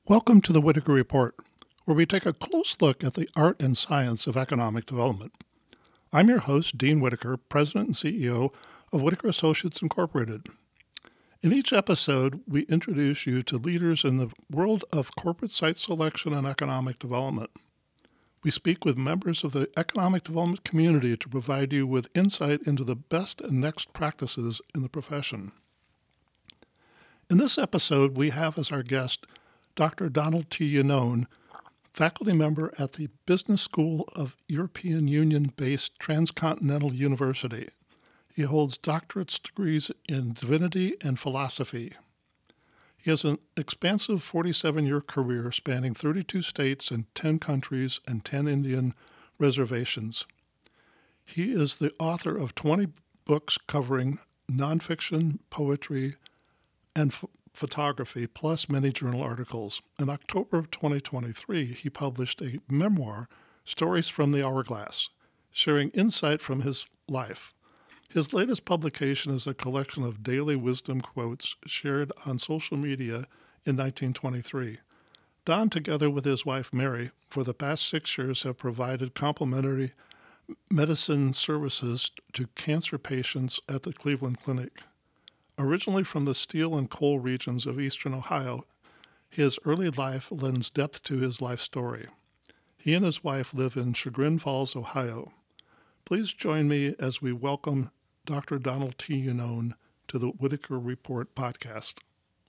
Welcome to the Whitaker Report, where we take a close look at the art and science of economic development. I'm your host, Dean Whitaker, President and CEO of Whitaker Associates Incorporated. In each episode, we introduce you to leaders in the world of corporate site selection and economic development. We speak with members of the economic development community to provide you with insight into the best and next practices in the profession. In this episode, we have as our guest Dr. Donald T. Yanone, faculty member at the Business School of European Union-based Transcontinental University. He holds doctorate degrees in divinity and philosophy. He has an expansive 47-year career spanning 32 states and 10 countries and 10 Indian reservations. He is the author of 20 books covering nonfiction, poetry, and photography, plus many journal articles. In October of 2023, he published a memoir, Stories from the Hourglass, sharing insight from his life. His latest publication is a collection of daily wisdom quotes shared on social media in 1923. Don, together with his wife Mary, for the past 6 years have provided complementary medicine services to cancer patients at the Cleveland Clinic. Originally from the steel and coal regions of eastern Ohio, his early life lends depth to his life story. He and his wife live in Chagrin Falls, Ohio. Please join me as we welcome Dr. Donald T. Yanone to the Whitaker Report podcast.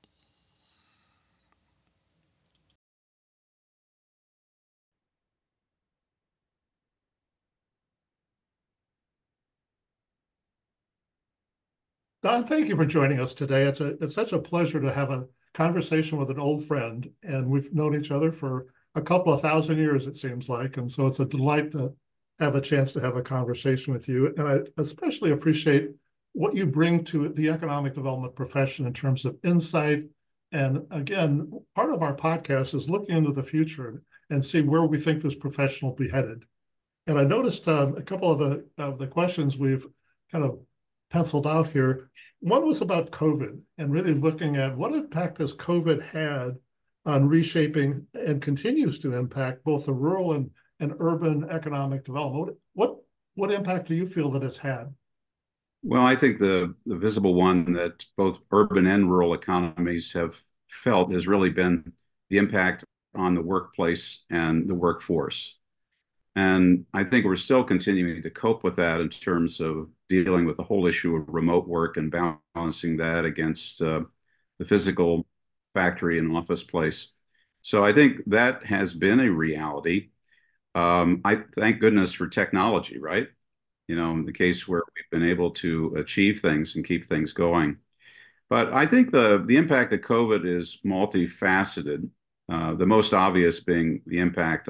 Don, thank you for joining us today. It's such a pleasure to have a conversation with an old friend, and we've known each other for a couple of thousand years, it seems like, and so it's a delight to have a chance to have a conversation with you. And I especially appreciate what you bring to the economic development profession in terms of insight. And again, part of our podcast is looking into the future and see where we think this profession will be headed. And I noticed a couple of the questions we've kind of penciled out here. One was about COVID and really looking at what impact has COVID had on reshaping and continues to impact both the rural and urban economic development. What impact do you feel that it's had? Well, I think the visible one that both urban and rural economies have felt has really been the impact on the workplace and the workforce. And I think we're still continuing to cope with that in terms of dealing with the whole issue of remote work and balancing that against the physical factory and office place. So I think that has been a reality. I thank goodness for technology, right? In the case where we've been able to achieve things and keep things going. But I think the impact of COVID is multifaceted. The most obvious being the impact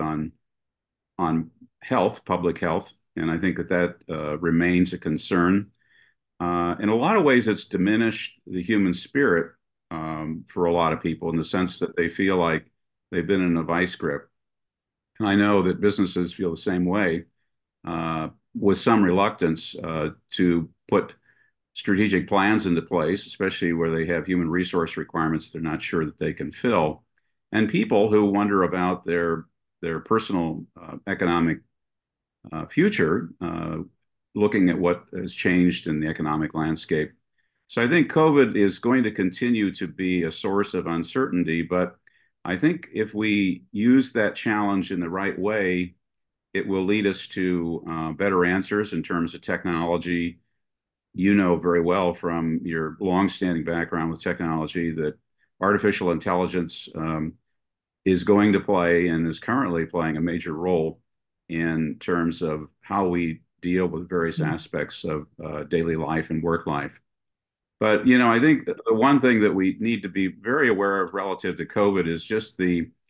on health, public health, and I think that remains a concern. In a lot of ways, it's diminished the human spirit for a lot of people in the sense that they feel like they've been in a vice grip. And I know that businesses feel the same way, with some reluctance to put strategic plans into place, especially where they have human resource requirements they're not sure that they can fill, and people who wonder about their personal economic future, looking at what has changed in the economic landscape. So I think COVID is going to continue to be a source of uncertainty, but I think if we use that challenge in the right way, it will lead us to better answers in terms of technology. You know very well from your longstanding background with technology that artificial intelligence is going to play and is currently playing a major role in terms of how we deal with various aspects of daily life and work life. But, I think the one thing that we need to be very aware of relative to COVID is just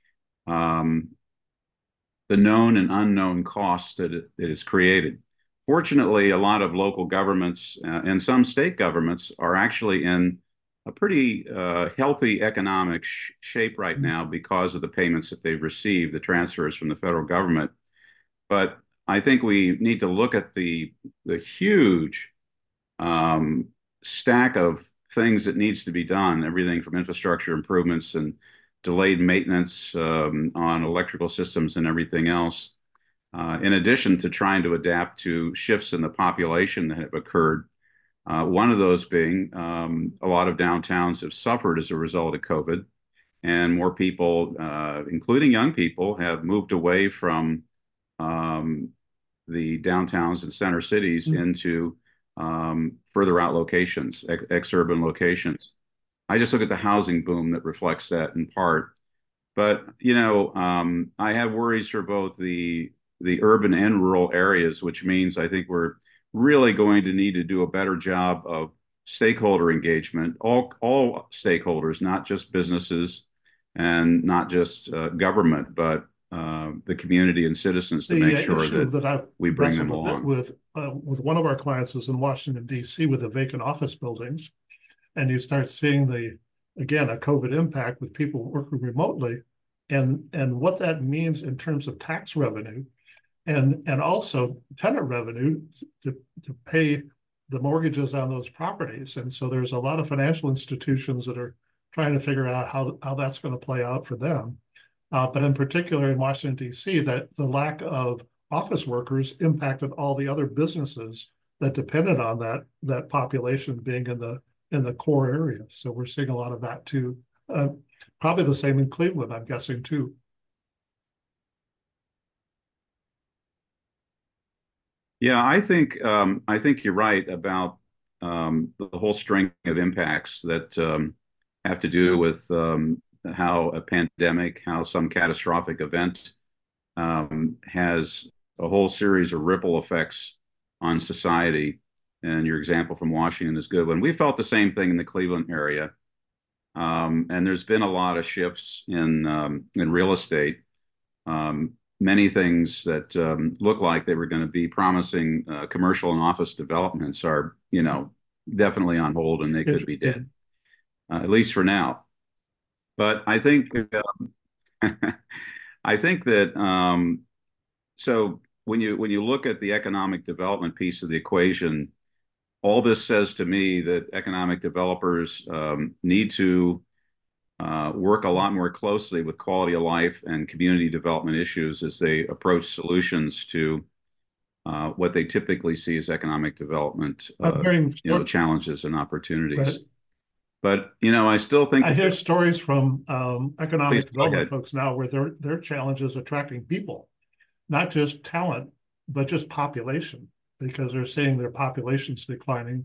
the known and unknown costs that it has created. Fortunately, a lot of local governments and some state governments are actually in a pretty healthy economic shape right now because of the payments that they've received, the transfers from the federal government. But I think we need to look at the huge stack of things that needs to be done, everything from infrastructure improvements and delayed maintenance on electrical systems and everything else, in addition to trying to adapt to shifts in the population that have occurred. One of those being a lot of downtowns have suffered as a result of COVID, and more people, including young people, have moved away from um, the downtowns and center cities into further out locations, ex-urban locations. I just look at the housing boom that reflects that in part. But I have worries for both the urban and rural areas, which means I think we're really going to need to do a better job of stakeholder engagement, all stakeholders, not just businesses and not just government, but the community and citizens to The make sure issue that that I've we bring them wrestled a bit along. with one of our clients was in Washington, D.C. with the vacant office buildings. And you start seeing again, a COVID impact with people working remotely and what that means in terms of tax revenue and also tenant revenue to pay the mortgages on those properties. And so there's a lot of financial institutions that are trying to figure out how that's going to play out for them. But in particular in Washington, D.C., that the lack of office workers impacted all the other businesses that depended on that population being in the core area. So we're seeing a lot of that too. Probably the same in Cleveland, I'm guessing too. Yeah, I think you're right about the whole string of impacts that have to do with how a pandemic, how some catastrophic event has a whole series of ripple effects on society. And your example from Washington is good one. We felt the same thing in the Cleveland area, and there's been a lot of shifts in real estate. Many things that look like they were going to be promising commercial and office developments are, definitely on hold, and they could be dead, at least for now. But I think I think that so when you look at the economic development piece of the equation, all this says to me that economic developers need to work a lot more closely with quality of life and community development issues as they approach solutions to what they typically see as economic development, I'm hearing challenges and opportunities. Right. But I still think I hear stories from please economic go development ahead. folks now where their challenge is attracting people, not just talent, but just population, because they're seeing their population's declining.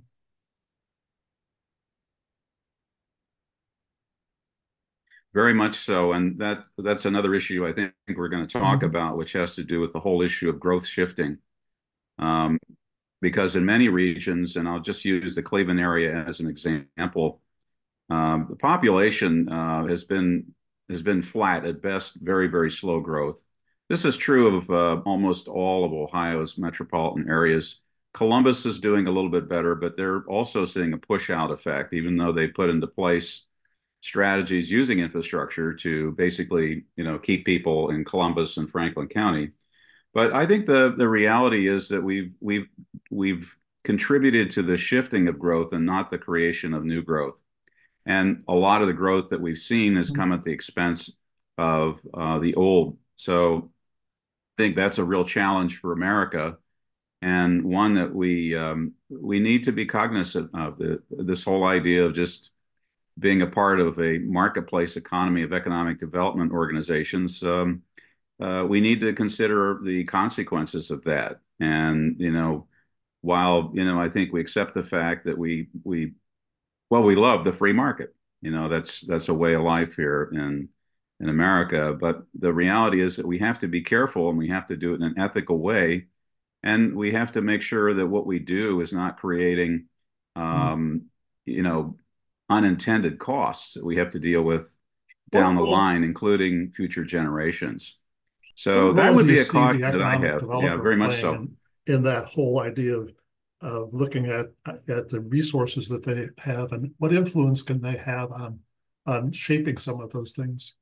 Very much so, and that's another issue I think we're going to talk Mhm. about, which has to do with the whole issue of growth shifting. Um, because in many regions, and I'll just use the Cleveland area as an example, the population has been flat at best, very very slow growth. This is true of almost all of Ohio's metropolitan areas. Columbus is doing a little bit better, but they're also seeing a push out effect, even though they put into place strategies using infrastructure to basically, keep people in Columbus and Franklin County. But I think the reality is that we've contributed to the shifting of growth and not the creation of new growth. And a lot of the growth that we've seen has come at the expense of the old. So I think that's a real challenge for America, and one that we need to be cognizant of. This whole idea of just being a part of a marketplace economy of economic development organizations, we need to consider the consequences of that. And while I think we accept the fact that we love the free market. That's a way of life here in America. But the reality is that we have to be careful, and we have to do it in an ethical way, and we have to make sure that what we do is not creating, um, you know, unintended costs that we have to deal with What down the role line, including future generations. what So that role do would you be a see caution the that I economic have. Yeah, developer very much playing so. in that whole idea of looking at the resources that they have and what influence can they have on shaping some of those things?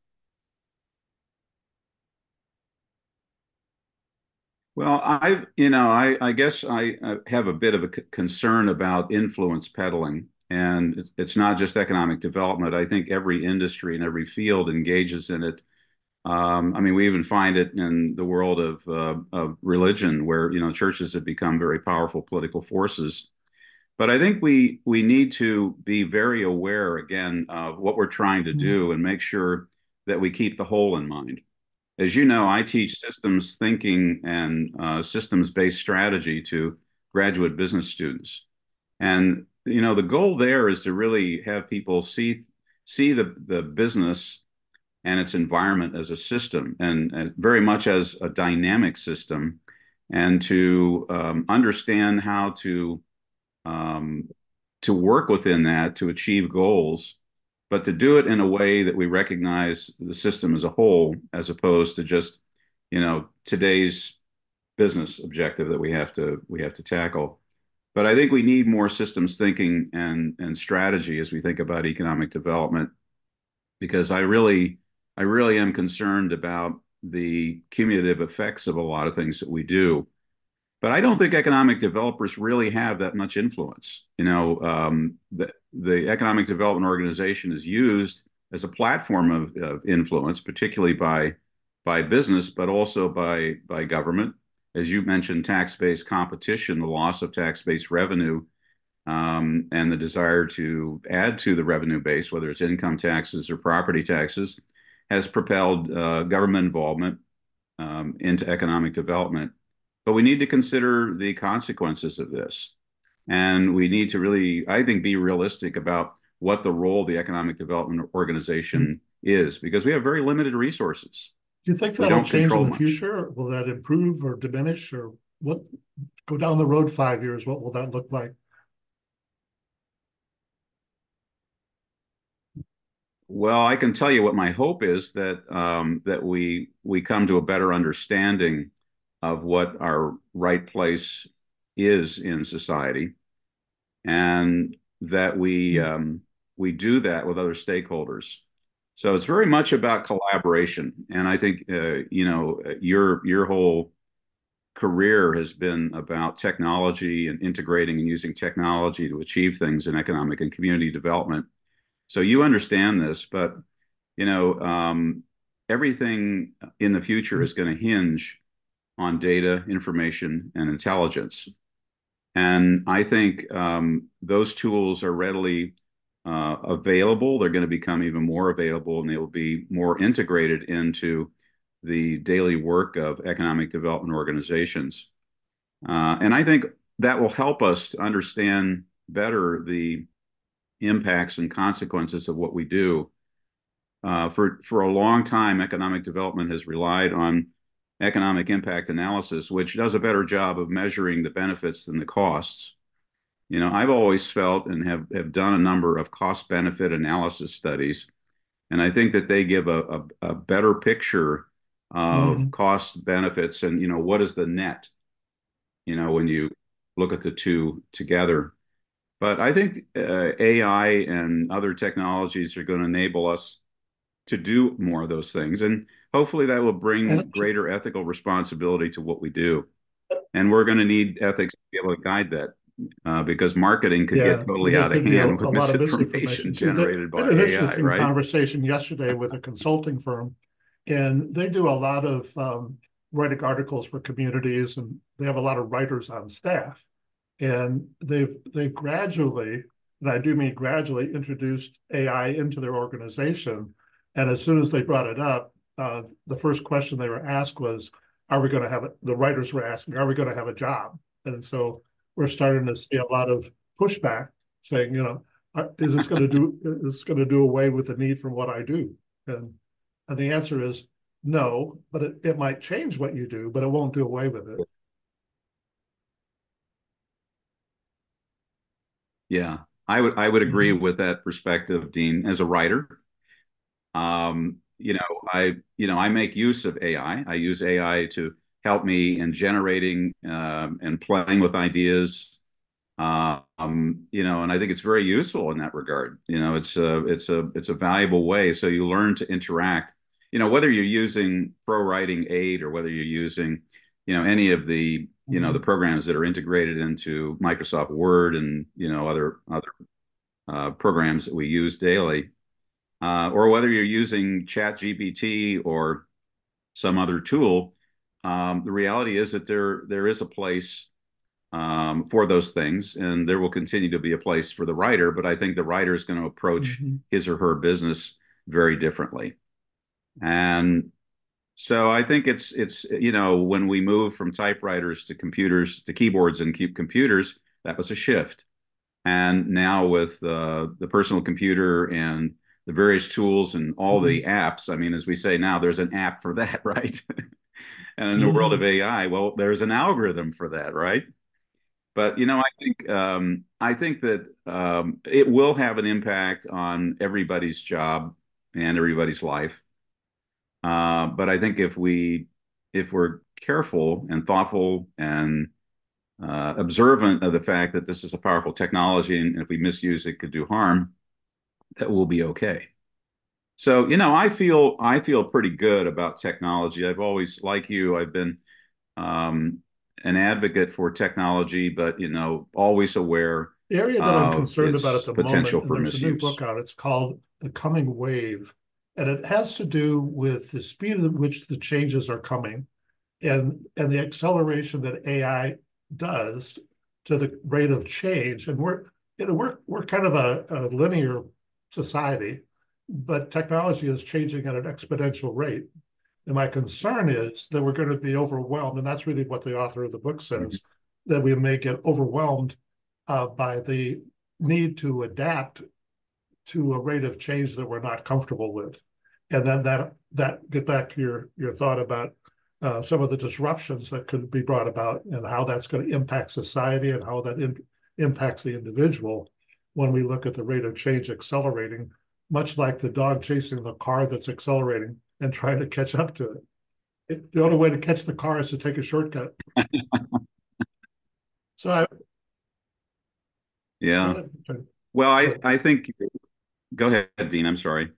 Well, I guess I have a bit of a concern about influence peddling. And it's not just economic development. I think every industry and every field engages in it. I mean, we even find it in the world of religion, where churches have become very powerful political forces. But I think we need to be very aware again of what we're trying to Mhm. do and make sure that we keep the whole in mind. As you know, I teach systems thinking and systems-based strategy to graduate business students. And the goal there is to really have people see the business and its environment as a system, and very much as a dynamic system, and to understand how um, to work within that to achieve goals, but to do it in a way that we recognize the system as a whole, as opposed to just today's business objective that we have to tackle. But I think we need more systems thinking and strategy as we think about economic development, because I really am concerned about the cumulative effects of a lot of things that we do. But I don't think economic developers really have that much influence. The Economic Development Organization is used as a platform of influence, particularly by business, but also by government. As you mentioned, tax-based competition, the loss of tax-based revenue, and the desire to add to the revenue base, whether it's income taxes or property taxes, has propelled government involvement into economic development. But we need to consider the consequences of this. And we need to really, I think, be realistic about what the role of the Economic Development Do Organization is, because we have very limited resources. you think We that'll don't change in control the much. future? Will that improve or diminish, or what? Go down the road 5 years, what will that look like? Well, I can tell you what my hope is, that we come to a better understanding of what our right place is in society, and that we do that with other stakeholders. So it's very much about collaboration, and I think your whole career has been about technology and integrating and using technology to achieve things in economic and community development. So you understand this, but you know, um, everything in the future is going to hinge on data, information, and intelligence. And I think those tools are readily available. They're going to become even more available, and they will be more integrated into the daily work of economic development organizations. And I think that will help us to understand better the impacts and consequences of what we do. For a long time, economic development has relied on economic impact analysis, which does a better job of measuring the benefits than the costs. I've always felt and have done a number of cost benefit analysis studies, and I think that they give a better picture of Mhm. cost benefits and what is the net, when you look at the two together. But I think AI and other technologies are going to enable us to do more of those things. And hopefully that will bring And greater ethical responsibility to what we do. And we're going to need ethics to be able to guide that, because marketing could get yeah, totally there out of could be a hand with lot of misinformation misinformation too. generated I had by an AI, interesting right? conversation yesterday with a consulting firm, and they do a lot of writing articles for communities, and they have a lot of writers on staff. And they've gradually, and I do mean gradually, introduced AI into their organization. And as soon as they brought it up, the first question they were asked was, "Are we going to have it?" The writers were asking, "Are we going to have a job?" And so we're starting to see a lot of pushback, saying, "Is this going to do? Is this going to do away with the need for what I do?" And the answer is no, but it might change what you do, but it won't do away with it. Yeah, I would agree Mhm. with that perspective, Dean. As a writer, um, you know, I make use of AI. I use AI to help me in generating and playing with ideas. And I think it's very useful in that regard. It's a valuable way. So you learn to interact. Whether you're using ProWriting 8 or whether you're using, any of the Mhm. programs that are integrated into Microsoft Word and other programs that we use daily, or whether you're using ChatGPT or some other tool, the reality is that there is a place for those things, and there will continue to be a place for the writer. But I think the writer is going to approach his or her business very differently. And so I think it's when we move from typewriters to computers to keyboards and computers, that was a shift. And now with the personal computer and the various tools and all the apps, I mean, as we say now, there's an app for that, right? And in the world of AI, well, there's an algorithm for that, right? But I think that it will have an impact on everybody's job and everybody's life. But I think if we're careful and thoughtful and observant of the fact that this is a powerful technology, and if we misuse it, could do harm, that will be okay. So, I feel pretty good about technology. I've always, like you, I've been an advocate for technology, but always aware The area that I'm of concerned about at its the potential moment, and for there's a new misuse. book out, it's called The Coming Wave, and it has to do with the speed at which the changes are coming and the acceleration that AI does to the rate of change. And we're kind of a linear society, but technology is changing at an exponential rate. And my concern is that we're going to be overwhelmed, and that's really what the author of the book says, that we may get overwhelmed by the need to adapt to a rate of change that we're not comfortable with. And then that get back to your thought about some of the disruptions that could be brought about and how that's going to impact society and how that impacts the individual when we look at the rate of change accelerating, much like the dog chasing the car that's accelerating and trying to catch up to it. The only way to catch the car is to take a shortcut. So Yeah. Well, I think, go ahead, Dean. I'm sorry.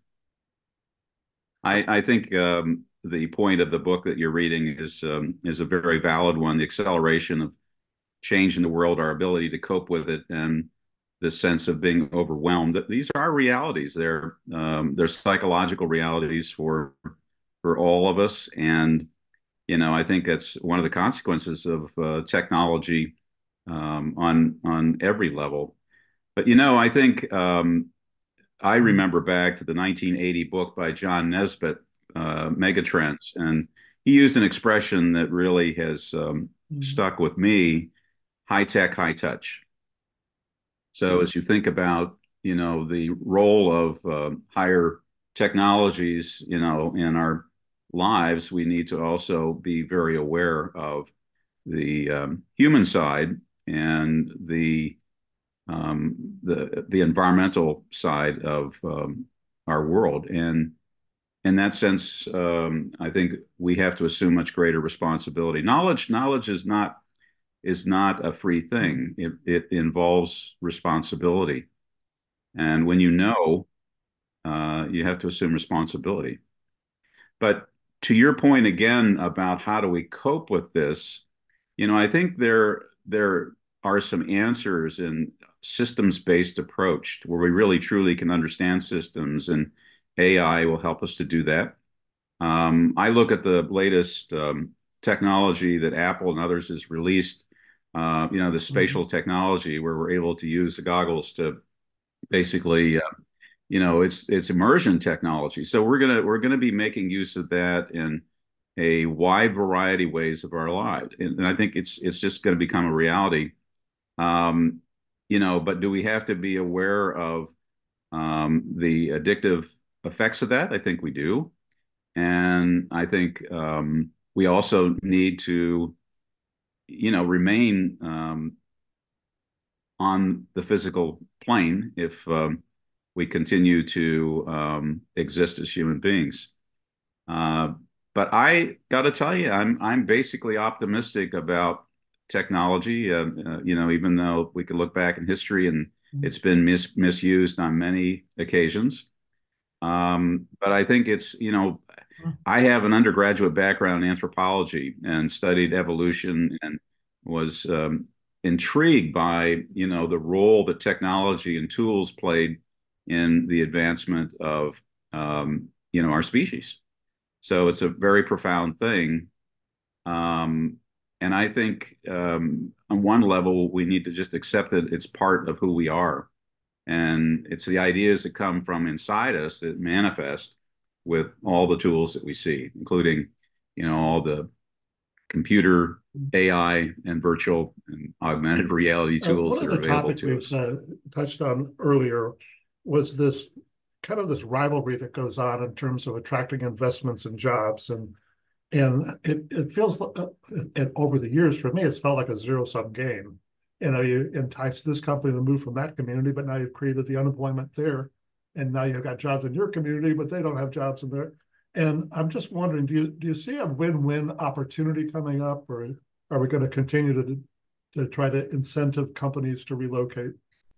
I think the point of the book that you're reading is a very valid one. The acceleration of change in the world, our ability to cope with it, and the sense of being overwhelmed. These are realities. They're psychological realities for all of us, and I think that's one of the consequences of technology on every level. But I think I remember back to the 1980 book by John Nesbitt, Megatrends, and he used an expression that really has stuck with me: high tech, high touch. So as you think about, the role of higher technologies, in our lives, we need to also be very aware of the human side and the environmental side of our world. And in that sense, I think we have to assume much greater responsibility. Knowledge is not a free thing. It involves responsibility. And when you have to assume responsibility. But to your point again about how do we cope with this, I think there are some answers in systems-based approach where we really truly can understand systems, and AI will help us to do that. I look at the latest technology that Apple and others has released, the spatial technology where we're able to use the goggles to basically, it's immersion technology. So we're gonna be making use of that in a wide variety of ways of our lives, and I think it's just going to become a reality. But do we have to be aware of the addictive effects of that? I think we do, and I think we also need to, remain on the physical plane if we continue to exist as human beings. But I got to tell you, I'm basically optimistic about technology. Even though we could look back in history and it's been misused on many occasions. But I think I have an undergraduate background in anthropology and studied evolution and was intrigued by, the role that technology and tools played in the advancement of, our species. So it's a very profound thing. Um, and I think on one level, we need to just accept that it's part of who we are. And it's the ideas that come from inside us that manifest with all the tools that we see, including, all the computer, AI, and virtual and augmented reality tools One that of are the available topics to we've us. touched on earlier was this kind of this rivalry that goes on in terms of attracting investments and jobs. And it feels like, and over the years, for me, it's felt like a zero-sum game. You entice this company to move from that community, but now you've created the unemployment there. And now you've got jobs in your community, but they don't have jobs in there. And I'm just wondering, do you see a win-win opportunity coming up, or are we going to continue to try to incentive companies to relocate?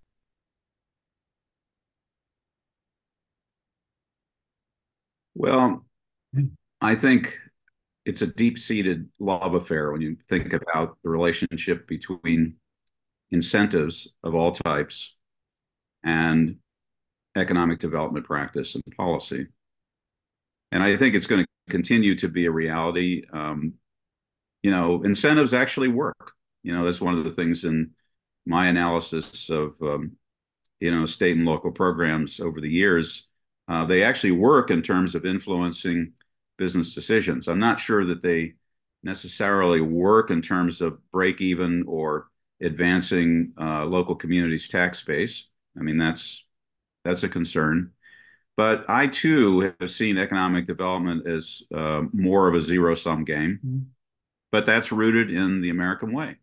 Well, I think it's a deep-seated love affair when you think about the relationship between incentives of all types and economic development practice and policy. And I think it's going to continue to be a reality. Incentives actually work. That's one of the things in my analysis of, state and local programs over the years. They actually work in terms of influencing business decisions. I'm not sure that they necessarily work in terms of break even or advancing local communities' tax base. I mean, that's a concern. But I too have seen economic development as more of a zero-sum game. Mm-hmm. But that's rooted in the American way.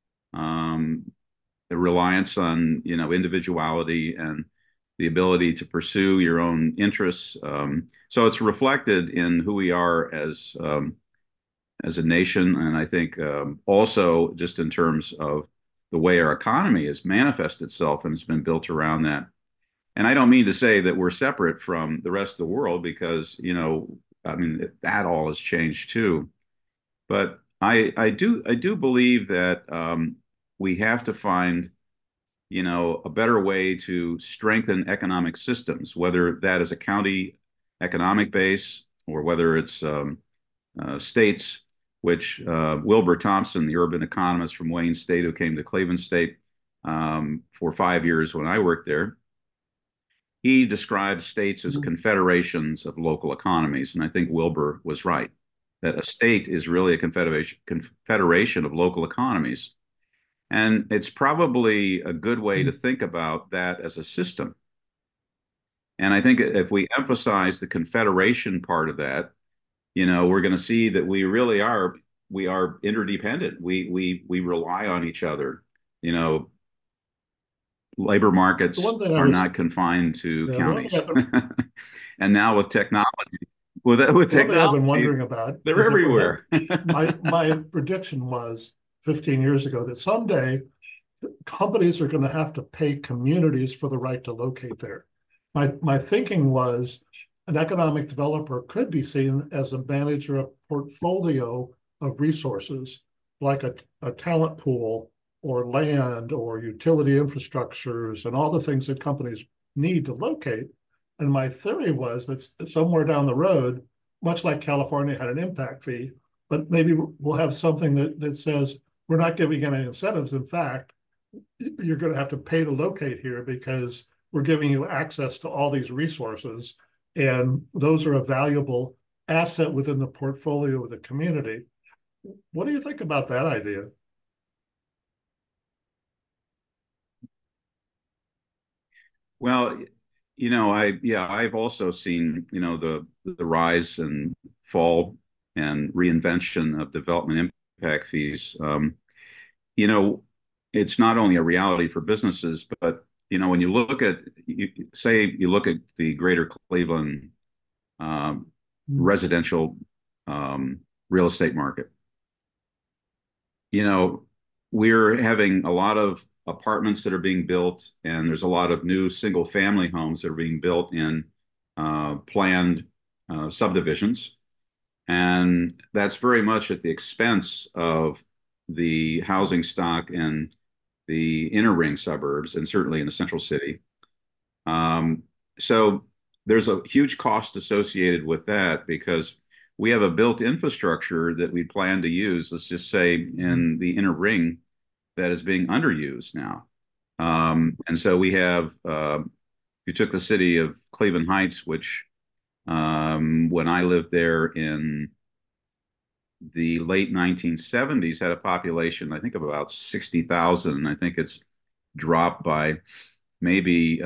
The reliance on, individuality and the ability to pursue your own interests. So it's reflected in who we are as a nation, and I think also just in terms of the way our economy has manifested itself and has been built around that. And I don't mean to say that we're separate from the rest of the world because, that all has changed too. But I do believe that we have to find, a better way to strengthen economic systems, whether that is a county economic base or whether it's states, which Wilbur Thompson, the urban economist from Wayne State who came to Cleveland State for 5 years when I worked there, he described states as confederations of local economies. And I think Wilbur was right, that a state is really a confederation of local economies. And it's probably a good way to think about that as a system. And I think if we emphasize the confederation part of that, we're going to see that we are interdependent. We rely on each other. Labor markets are not confined to counties. And now with technology, with technology, I've been wondering about, they're everywhere. my prediction was 15 years ago that someday companies are going to have to pay communities for the right to locate there. My thinking was an economic developer could be seen as a manager of portfolio of resources, like a talent pool or land or utility infrastructures and all the things that companies need to locate. And my theory was that somewhere down the road, much like California had an impact fee, but maybe we'll have something that says we're not giving any incentives. In fact, you're going to have to pay to locate here because we're giving you access to all these resources, and those are a valuable asset within the portfolio of the community. What do you think about that idea? Well, I've also seen, the rise and fall and reinvention of development impact fees. It's not only a reality for businesses, but when you look at, you look at the greater Cleveland residential real estate market. We're having a lot of apartments that are being built, and there's a lot of new single-family homes that are being built in planned subdivisions, and that's very much at the expense of the housing stock in the inner ring suburbs, and certainly in the central city. So there's a huge cost associated with that because we have a built infrastructure that we plan to use, let's just say in the inner ring, that is being underused now. And so we have, you took the city of Cleveland Heights, which when I lived there in the late 1970s, had a population, I think, of about 60,000. I think it's dropped by maybe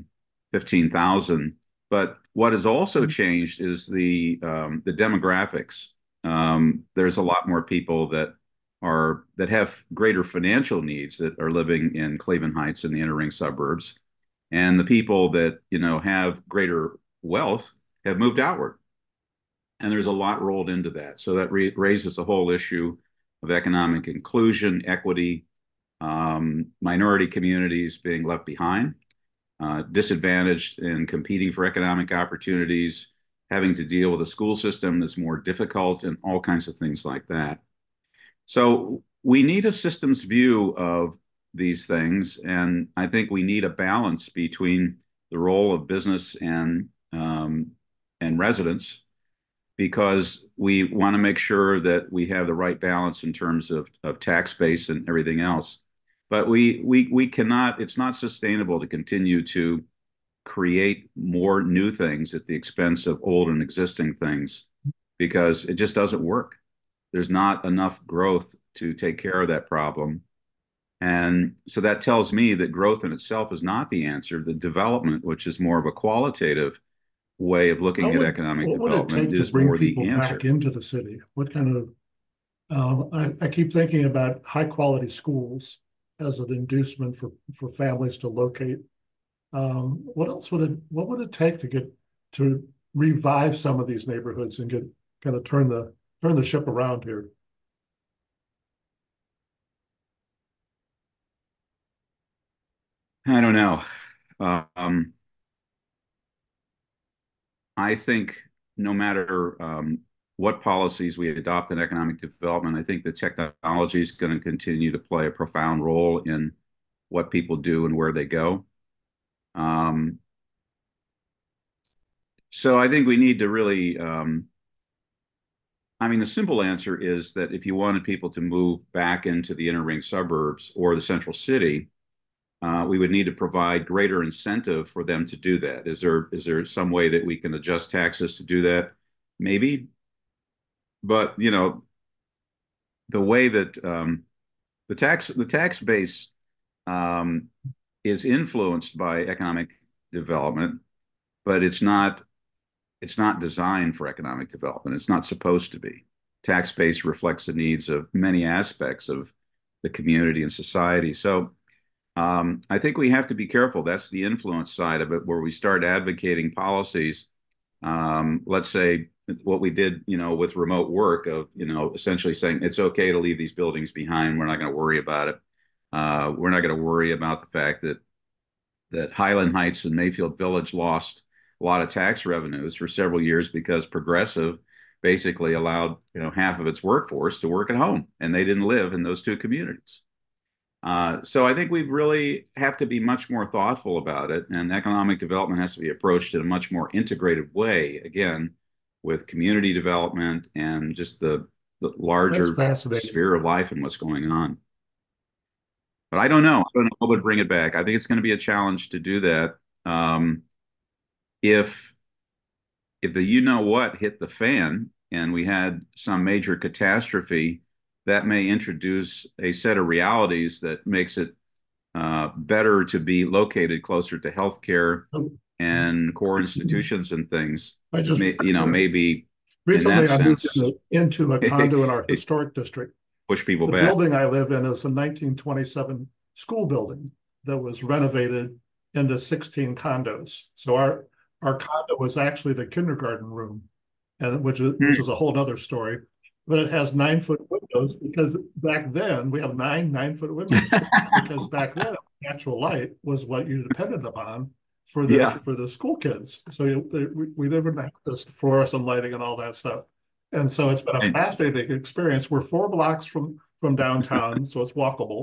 15,000. But what has also changed is the demographics. There's a lot more people that have greater financial needs that are living in Cleveland Heights and the inner ring suburbs, and the people that have greater wealth have moved outward. And there's a lot rolled into that. So that raises the whole issue of economic inclusion, equity, minority communities being left behind, disadvantaged in competing for economic opportunities, having to deal with a school system that's more difficult, and all kinds of things like that. So we need a systems view of these things, and I think we need a balance between the role of business and residents, because we want to make sure that we have the right balance in terms of tax base and everything else. But we cannot, it's not sustainable to continue to create more new things at the expense of old and existing things, because it just doesn't work. There's not enough growth to take care of that problem. And so that tells me that growth in itself is not the answer. The development, which is more of a qualitative way of looking at economic development, is more the answer. What would it take to bring people back into the city? What kind of, I keep thinking about high quality schools as an inducement for families to locate. What would it take to revive some of these neighborhoods and kind of turn the ship around here? I don't know. I think no matter what policies we adopt in economic development, I think the technology is going to continue to play a profound role in what people do and where they go. So I think we need to really, the simple answer is that if you wanted people to move back into the inner ring suburbs or the central city, we would need to provide greater incentive for them to do that. Is there some way that we can adjust taxes to do that? Maybe. But, the way that the tax base is influenced by economic development, but it's not designed for economic development. It's not supposed to be. Tax base reflects the needs of many aspects of the community and society. So I think we have to be careful. That's the influence side of it, where we start advocating policies. Let's say what we did, with remote work, of, essentially saying it's okay to leave these buildings behind. We're not going to worry about it. We're not going to worry about the fact that Highland Heights and Mayfield Village lost a lot of tax revenues for several years because Progressive basically allowed, half of its workforce to work at home, and they didn't live in those two communities. So I think we really have to be much more thoughtful about it, and economic development has to be approached in a much more integrated way, again, with community development and just the larger sphere of life and what's going on. But I don't know. I don't know what would bring it back. I think it's going to be a challenge to do that. If the what hit the fan and we had some major catastrophe, that may introduce a set of realities that makes it better to be located closer to healthcare and core institutions and things. Maybe recently I moved into a condo in our historic district. Push people back. The building I live in is a 1927 school building that was renovated into 16 condos. So our condo was actually the kindergarten room, and which is a whole other story. But it has 9-foot windows because back then we have 9-foot windows because back then natural light was what you depended upon for the school kids. So we didn't have this fluorescent lighting and all that stuff. And so it's been a fascinating experience. We're 4 blocks from downtown, so it's walkable.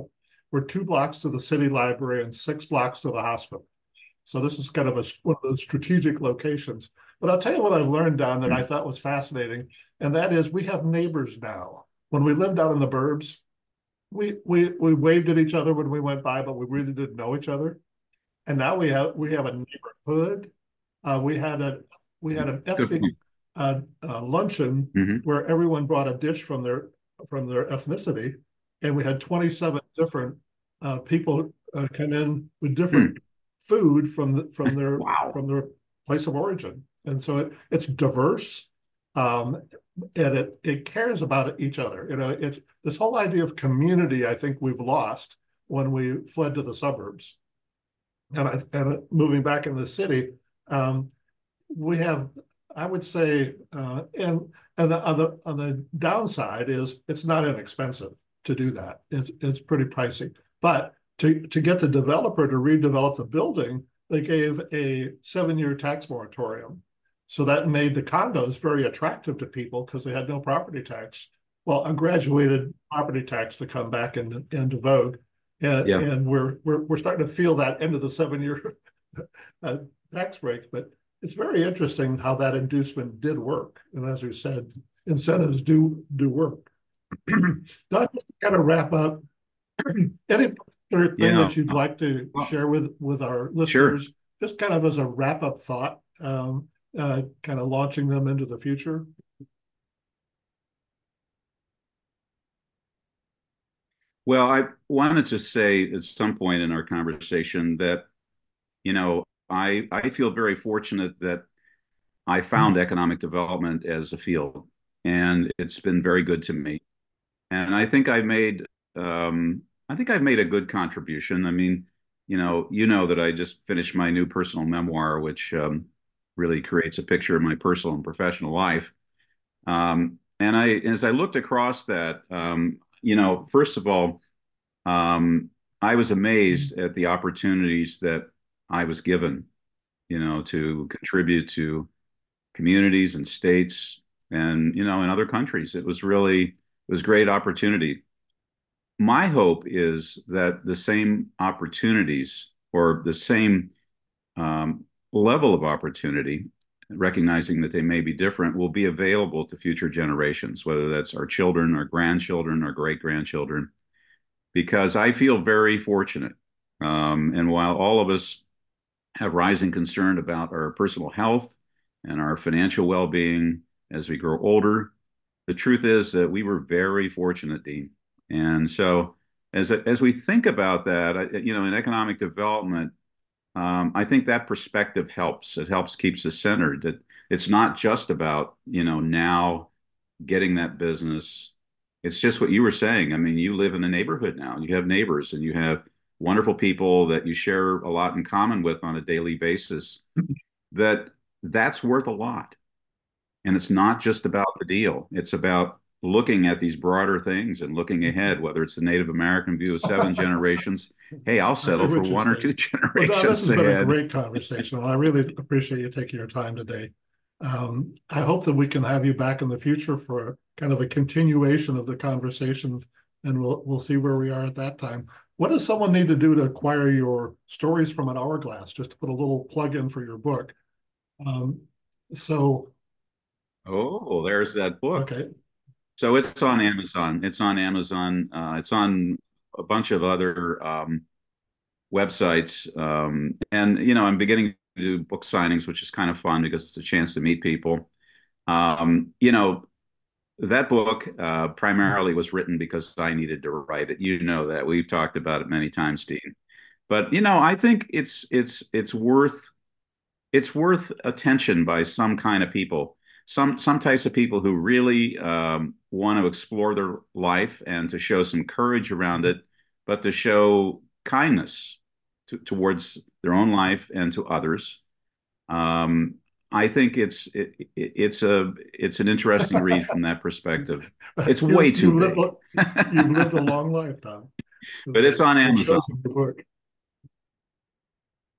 we're 2 blocks to the city library and 6 blocks to the hospital. So this is kind of one of those strategic locations. But I'll tell you what I've learned, Don, that I thought was fascinating, and that is we have neighbors now. When we lived out in the burbs, we waved at each other when we went by, but we really didn't know each other. And now we have a neighborhood. We had an ethnic luncheon where everyone brought a dish from their ethnicity, and we had 27 different people come in with different food from their Wow. from their place of origin. And so it's diverse, and it cares about each other. It's this whole idea of community. I think we've lost when we fled to the suburbs, and moving back in the city. We have, I would say, and on the downside is it's not inexpensive to do that. It's pretty pricey, but to get the developer to redevelop the building, they gave a 7-year tax moratorium. So that made the condos very attractive to people because they had no property tax. Well, a graduated property tax to come back into vogue. And we're starting to feel that end of the 7-year tax break. But it's very interesting how that inducement did work. And as you said, incentives do work. Don, just to kind of wrap up, any other thing that you'd like to share with our listeners, just kind of as a wrap-up thought, kind of launching them into the future? Well, I wanted to say at some point in our conversation that, I feel very fortunate that I found economic development as a field, and it's been very good to me. And I think I've made a good contribution. I mean, you know that I just finished my new personal memoir, which really creates a picture of my personal and professional life. And as I looked across that, first of all, I was amazed at the opportunities that I was given, to contribute to communities and states and, in other countries. It was great opportunity. My hope is that the same opportunities or the same level of opportunity, recognizing that they may be different, will be available to future generations, whether that's our children, our grandchildren, our great-grandchildren, because I feel very fortunate. And while all of us have rising concern about our personal health and our financial well-being as we grow older, the truth is that we were very fortunate, Dean. And so as we think about that, in economic development, I think that perspective helps. It helps keeps us centered. That it's not just about, now getting that business. It's just what you were saying. I mean, you live in a neighborhood now, and you have neighbors, and you have wonderful people that you share a lot in common with on a daily basis. That's worth a lot. And it's not just about the deal. It's about looking at these broader things and looking ahead, whether it's the Native American view of 7 generations. Hey, I'll settle for 1 or 2 generations well, Don, this has ahead. been a great conversation. I really appreciate you taking your time today. I hope that we can have you back in the future for kind of a continuation of the conversations, and we'll see where we are at that time. What does someone need to do to acquire your Stories from an Hourglass? Just to put a little plug in for your book. Oh, there's that book. Okay. So it's on Amazon. It's on Amazon. It's on a bunch of other websites. And, I'm beginning to do book signings, which is kind of fun because it's a chance to meet people. That book primarily was written because I needed to write it. You know that. We've talked about it many times, Dean. But, I think it's worth attention by some kind of people. Some types of people who really want to explore their life and to show some courage around it, but to show kindness towards their own life and to others. I think it's an interesting read from that perspective. It's way too big. You've lived a long life, Tom. But it's on Amazon.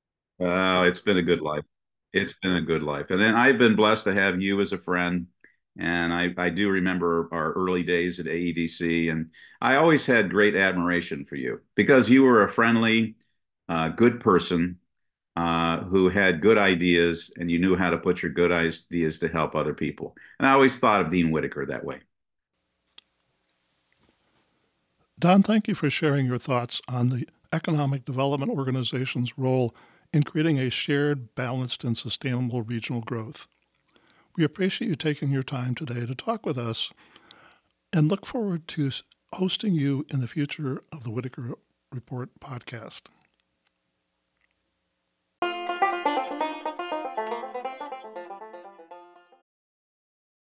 It's been a good life. It's been a good life. And then I've been blessed to have you as a friend And I do remember our early days at AEDC, and I always had great admiration for you because you were a friendly, good person who had good ideas, and you knew how to put your good ideas to help other people. And I always thought of Dean Whitaker that way. Don, thank you for sharing your thoughts on the Economic Development Organization's role in creating a shared, balanced, and sustainable regional growth. We appreciate you taking your time today to talk with us and look forward to hosting you in the future of the Whitaker Report podcast.